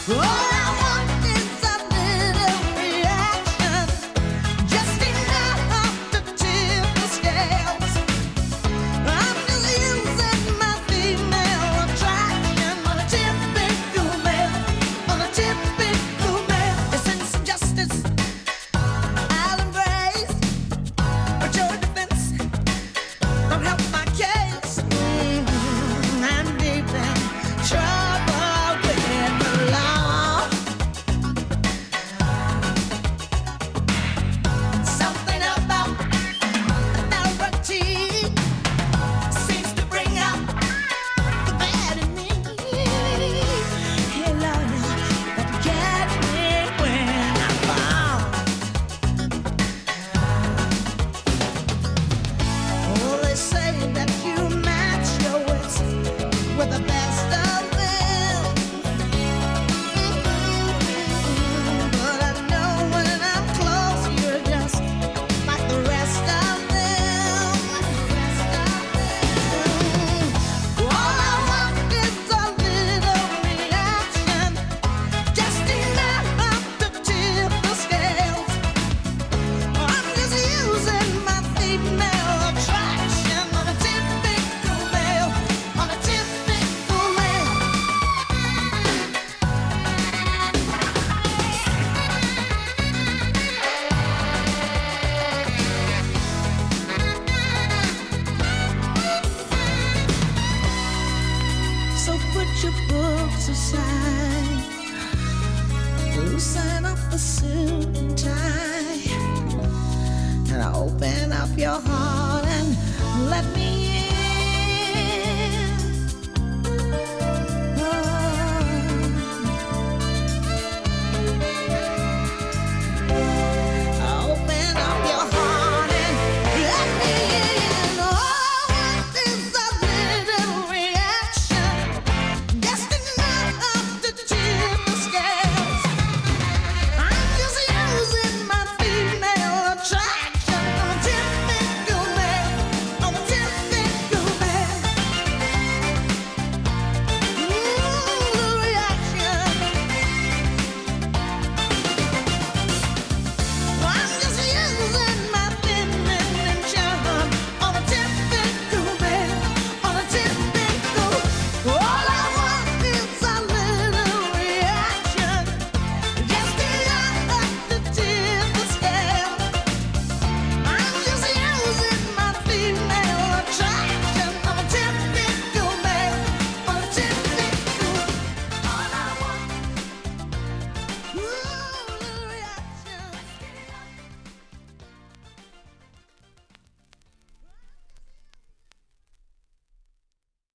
All I want is a little reaction, just enough to tip the scales. I'm just using my female attraction on a typical male, on a typical male. It's injustice I'll embrace, but your defense don't help my case. I'm deep in trouble with the law. Something about authority seems to bring out the bad in me. Hey, Lord, but catch me when I fall. Oh, they say that you match your wits with the best of them. But I know when I'm close, you're just like the rest of them. All I want is a little reaction, just enough to tip the scales. I'm just using my female attraction on a typical male, on a typical male. So put your books aside, loosen up the suit and tie, and open up your heart and let me